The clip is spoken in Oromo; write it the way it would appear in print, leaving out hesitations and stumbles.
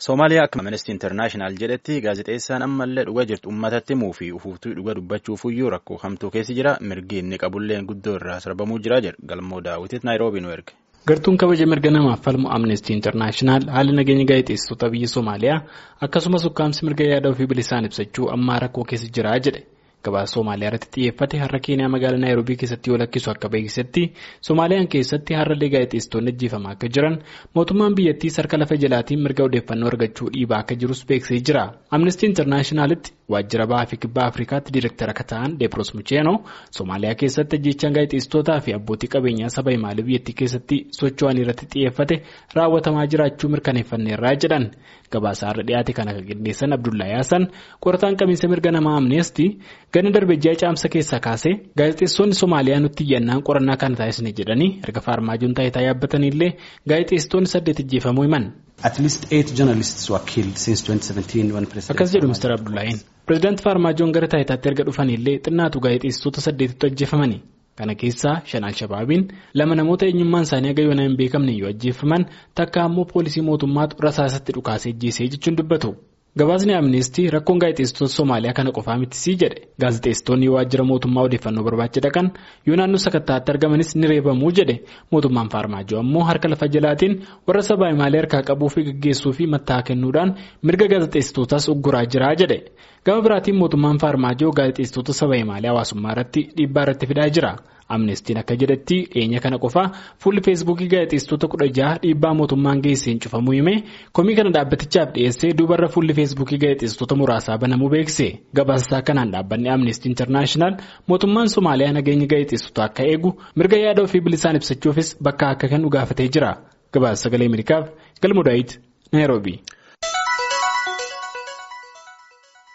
Soomaaliyaa akka Amnesty International jedhetti gaazexeessaan ammallee dhugaa jirtu uummatatti himuu fi ufuuftuu dhugaa dubbachuufiyyuu rakkoo hamtuu keessa jira. Mirgi inni qabulleen guddoo irraa sarbamuu jira jedha Galmoo Daawititti Naayiroobii nu erge. Gartuun kabaja mirga namaaf falmu Amnesty International haala nageenya gaazexeessitoota biyya Soomaaliyaa akkasumas ukkaamsi mirga yaada ofii bilisaan ibsachuu ammaa rakkoo keessa jira jedhe. Gabaasa Soomaaliyaa irratti xiyyeeffate har'a Keeniyaa magaalaa Naayiroobii keessatti yoo lakkisu akka beeksisetti Soomaaliyaan keessatti har'allee gaazexeessitoonni ajjeefamaa akka jiran mootummaan biyyattii sarka lafa jalaatiin mirga odeeffannoo argachuu dhiibaa akka jirus beeksisee jira. Amnesty Internationalitti waajjira bahaa fi kibbaa Afrikaatti diirektara akka ta'an Deepros Mucheenoo Soomaaliyaa keessatti ajjeechaan gaazexeessitootaa fi abbootii qabeenyaa saba himaalee biyyattii keessatti socho'an irratti xiyyeeffate raawwatamaa jiraachuu mirkaneeffanneerraa jedhan. Gabaasa har'a dhiyaate kana kan qindeessan Abdullahi Hassan qorataan qabiinsa mirga namaa Amnesty Ganna darbejjaa caamsa keessaa kaasee gaazexeessonni Soomaaliyaa nutti iyyannaan qorannaa kana taasisne jedhanii erga Faarmaajoon taayitaa yaabbatanillee gaazexeessitoonni 8 ajjeefamuu himan. At least 8 journalists were killed since 2017 when President. Akkas jedhu Mr. Abdullahiin. Pireezidaantii Faarmaajoon gara taayitaatti erga dhufanillee xinnaatu gaazexeessitoota 8tu ajjeefamani. Kana keessaa 5 Al-Shabaabiin 2 namoota eenyummaan isaanii aga yoona hin beekamne yoo ajjeefaman takka ammoo poolisii mootummaatu rasaasatti dhukaasee ajjeesee jechuun dubbatu. Gabaasni Amnesty rakkoon gaazexeessitoota Soomaaliyaa kana qofaa mitisii jedhe. Gaazexeessitoonni waajjira mootummaa odeeffannoo barbaacha dhaqan yoo naannoo sakattaatti argamanis ni reebamuu jedhe. Mootummaan Faarmaajoo ammoo harka lafa jalaatiin warra saba himaalee harkaa qabuu fi gaggeessuu fi matta'aa kennuudhaan mirga gaazexeessitootaas ugguraa jira jedhe. Gama biraatiin mootummaan Faarmaajoo gaazexeessitoota saba himaalee hawaasummaa irratti dhiibbaa irratti fidaa jira. Amnestiin akka jedhetti dhiyeenya kana qofaa fuulli feesbuukii gaazexeessitoota 16 dhiibbaa mootummaan geesseen cufamuu himee komii kana dhaabbatichaaf dhiyeessee duubarra fuulli feesbuukii gaazexeessitoota muraasaa banamuu beekse. Gabaasaa kanaan dhaabbanni Amnesty International mootummaan Somaaliyaa nageenya gaazexeessitootaa akka eegu mirga yaada ofii bilisaan ibsachuufis bakka akka kennu gaafatee jira. Gabaasa sagalee Ameerikaaf Galmoo Daawit Naayiroobii.